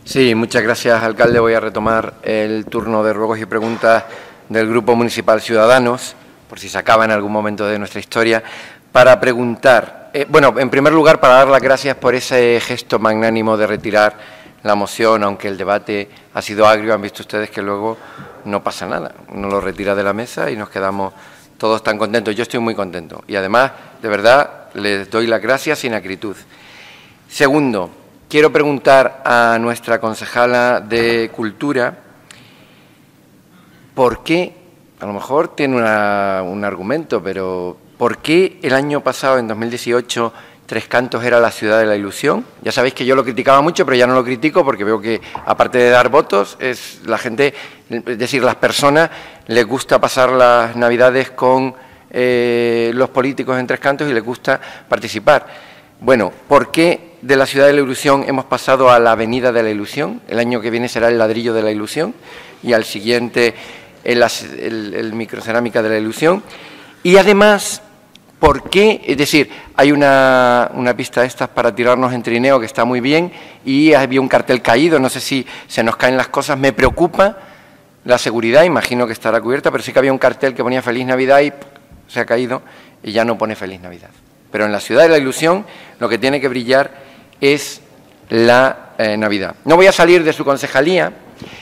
Sí, muchas gracias, alcalde. Voy a retomar el turno de ruegos y preguntas del Grupo Municipal Ciudadanos, por si se acaba en algún momento de nuestra historia, para preguntar. Bueno, en primer lugar, para dar las gracias por ese gesto magnánimo de retirar la moción, aunque el debate ha sido agrio. Han visto ustedes que luego no pasa nada. Uno lo retira de la mesa y nos quedamos todos tan contentos. Yo estoy muy contento y además, de verdad, les doy las gracias sin acritud. Segundo, quiero preguntar a nuestra concejala de Cultura por qué, a lo mejor tiene un argumento, pero ¿por qué el año pasado, en 2018, Tres Cantos era la ciudad de la ilusión? Ya sabéis que yo lo criticaba mucho, pero ya no lo critico porque veo que, aparte de dar votos, la gente, es decir, las personas les gusta pasar las Navidades con los políticos en Tres Cantos y les gusta participar. Bueno, ¿por qué de la ciudad de la ilusión hemos pasado a la avenida de la ilusión? El año que viene será el ladrillo de la ilusión y al siguiente el microcerámica de la ilusión. Y además, ¿por qué? Es decir, hay una pista de estas para tirarnos en trineo que está muy bien y había un cartel caído, no sé si se nos caen las cosas, me preocupa la seguridad, imagino que estará cubierta, pero sí que había un cartel que ponía Feliz Navidad y se ha caído y ya no pone Feliz Navidad. Pero en la ciudad de la ilusión lo que tiene que brillar es la Navidad. No voy a salir de su concejalía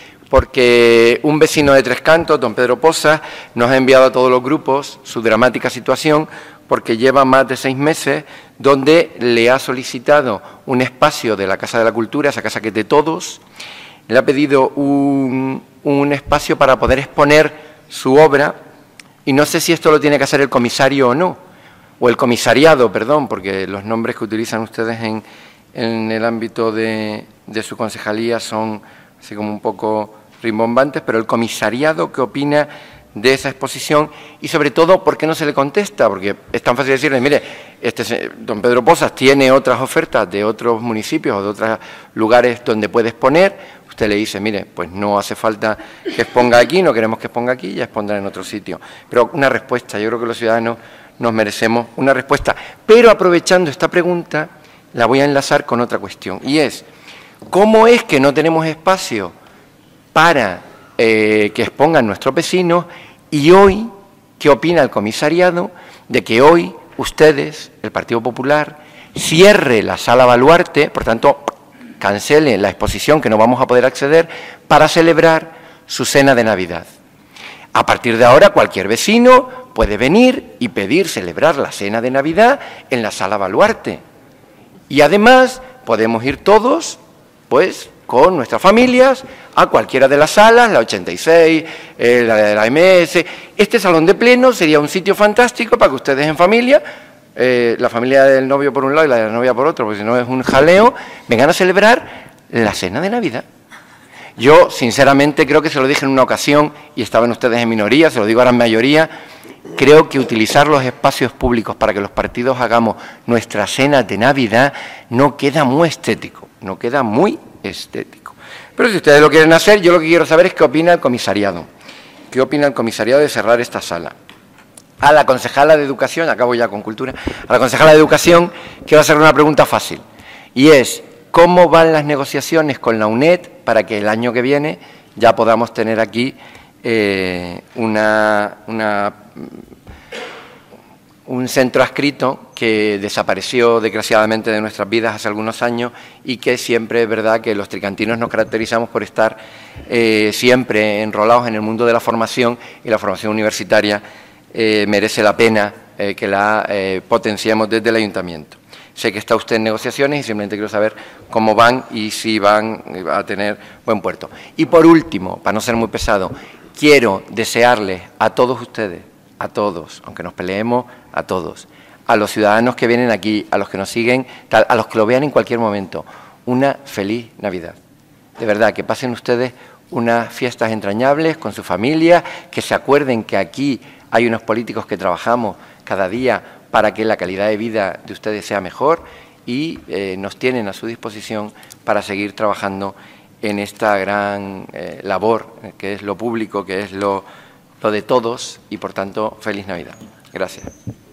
porque un vecino de Tres Cantos, don Pedro Poza, nos ha enviado a todos los grupos su dramática situación porque lleva más de 6 meses donde le ha solicitado un espacio de la Casa de la Cultura, esa casa que es de todos, le ha pedido un espacio para poder exponer su obra y no sé si esto lo tiene que hacer el comisario o no, o el comisariado, perdón, porque los nombres que utilizan ustedes en el ámbito de su concejalía son así como un poco rimbombantes, pero el comisariado, ¿qué opina de esa exposición? Y sobre todo, ¿por qué no se le contesta? Porque es tan fácil decirle, mire, don Pedro Pozas tiene otras ofertas de otros municipios o de otros lugares donde puede exponer. Usted le dice, mire, pues no hace falta que exponga aquí, no queremos que exponga aquí, ya expondrá en otro sitio. Pero una respuesta, yo creo que los ciudadanos nos merecemos una respuesta. Pero aprovechando esta pregunta, la voy a enlazar con otra cuestión, y es, ¿cómo es que no tenemos espacio para que expongan nuestros vecinos? Y hoy, ¿qué opina el comisariado de que hoy ustedes, el Partido Popular, cierre la Sala Baluarte, por tanto, cancele la exposición que no vamos a poder acceder para celebrar su cena de Navidad? A partir de ahora, cualquier vecino puede venir y pedir celebrar la cena de Navidad en la Sala Baluarte. Y además, podemos ir todos, pues, con nuestras familias, a cualquiera de las salas, la 86, la de la MS. Este salón de pleno sería un sitio fantástico para que ustedes en familia, la familia del novio por un lado y la de la novia por otro, porque si no es un jaleo, vengan a celebrar la cena de Navidad. Yo, sinceramente, creo que se lo dije en una ocasión y estaban ustedes en minoría, se lo digo ahora en mayoría, creo que utilizar los espacios públicos para que los partidos hagamos nuestra cena de Navidad no queda muy estético, no queda muy estético. Pero si ustedes lo quieren hacer, yo lo que quiero saber es qué opina el comisariado. ¿Qué opina el comisariado de cerrar esta sala? A la concejala de Educación, acabo ya con Cultura, a la concejala de Educación quiero hacer una pregunta fácil, y es, ¿cómo van las negociaciones con la UNED para que el año que viene ya podamos tener aquí un centro adscrito que desapareció desgraciadamente de nuestras vidas hace algunos años y que siempre es verdad que los tricantinos nos caracterizamos por estar siempre enrolados en el mundo de la formación, y la formación universitaria merece la pena que la potenciemos desde el ayuntamiento. Sé que está usted en negociaciones y simplemente quiero saber cómo van y si van a tener buen puerto. Y por último, para no ser muy pesado, quiero desearles a todos ustedes, a todos, aunque nos peleemos, a todos, a los ciudadanos que vienen aquí, a los que nos siguen, a los que lo vean en cualquier momento, una feliz Navidad. De verdad, que pasen ustedes unas fiestas entrañables con su familia, que se acuerden que aquí hay unos políticos que trabajamos cada día para que la calidad de vida de ustedes sea mejor y nos tienen a su disposición para seguir trabajando en esta gran labor que es lo público, que es lo de todos y, por tanto, feliz Navidad. Gracias.